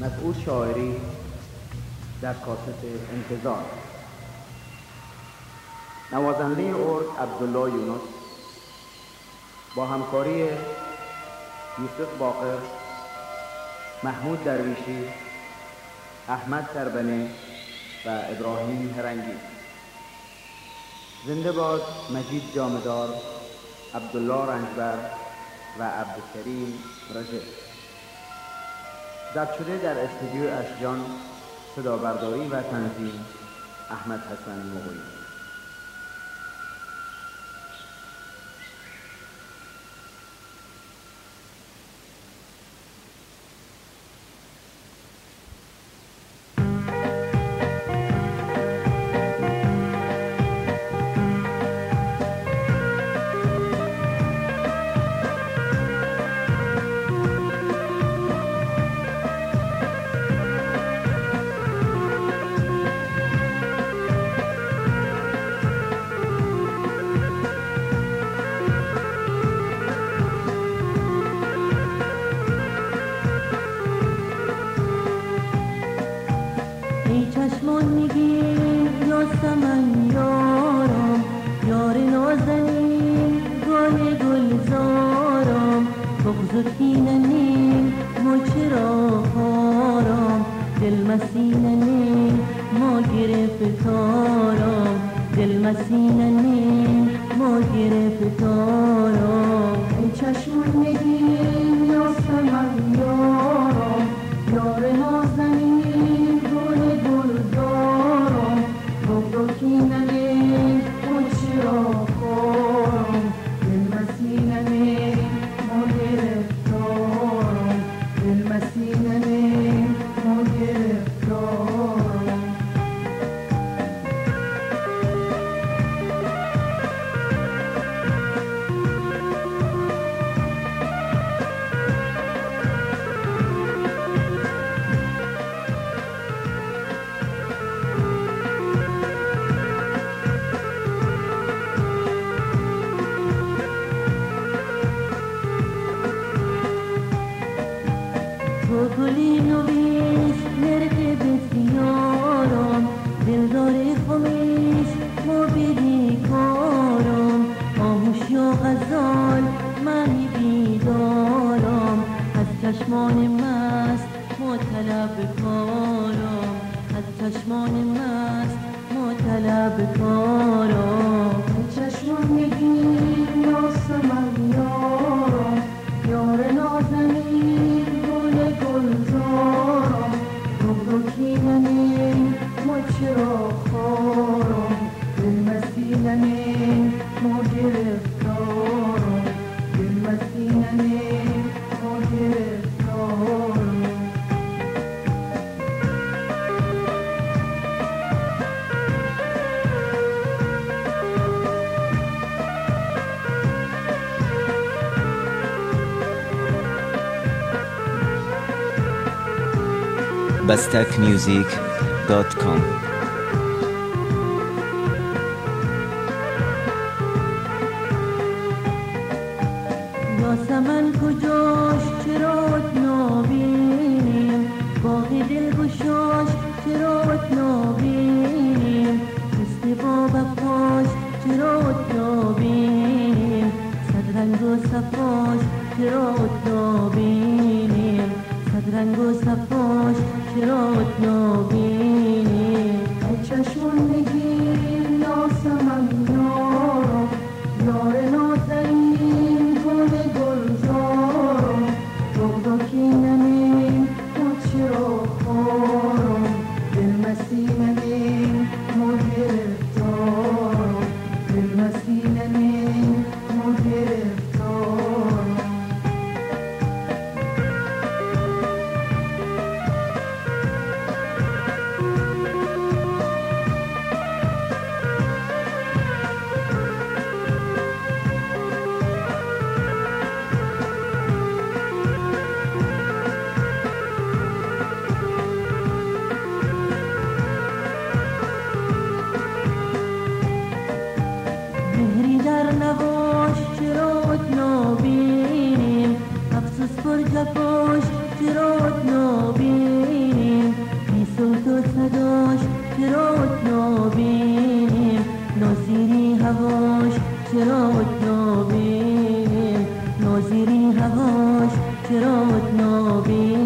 مسعود شاعری در کاست انتظار. نوازنده ارگ عبدالله یونس با همکاری یوسف باقر، محمود درویشی، احمد سربنه و ابراهیم هرنگی. زنده باد مجید جامدار، عبدالله رنجبر و عبدالکریم رژه. ضبط شده در استودیو اشجان. صدا برداری و تنظیم احمد حسن مغوی. چشمان میگیر یاسمن یارم، یار نازنین گل گلزارم، بغض و کینه نیم ما چرا خارم، دل مسینه نیم ما گرفتارم، دل مسینه نیم ما گرفتارم. ای چشمان میگیر یاسمن یارم، یار نازنین گل گلزارم، بغض و کینه نیم ما چرا خارم، دل مسینه نیم ما گرفتارم، دل مسینه نیم ما گرفتارم. گلی نویس نرد بسیارم، دلدار خمیش ما بیکارم، آهوش یا غزال من بیدارم، از چشمان مست ما طلب کارم، از چشمان مست ما طلب کارم. چشمان میگیر یاسمن یارم، یار نازنین گلزارم، بغض و کینه نیم ما چرا خارم، دل مسینه نیم ما گرفتارم، دل مسینه نیم ما گرفتارم. bastakmusic.com. یاسمن کجاش چرا نابینیم، باغ دلگشاش چرا نابینیم، مثل بابکاش چرا نابینیم، صد رنگ و صفاش چرا نابینیم، صد رنگ و صفاش چرا نابینیم. ای چشمان میگیر یاسمن یارم، یار نازنین گل گلزارم، بغض و کینه نیم ما چرا خارم، دل مسینه نیم ما گرفتارم، دل مسینه نیم ما گرفتارم. جفاش چرا نابینیم، نازیری هواش چرا اتنابیم، نازیری هواش چرا اتنابیم.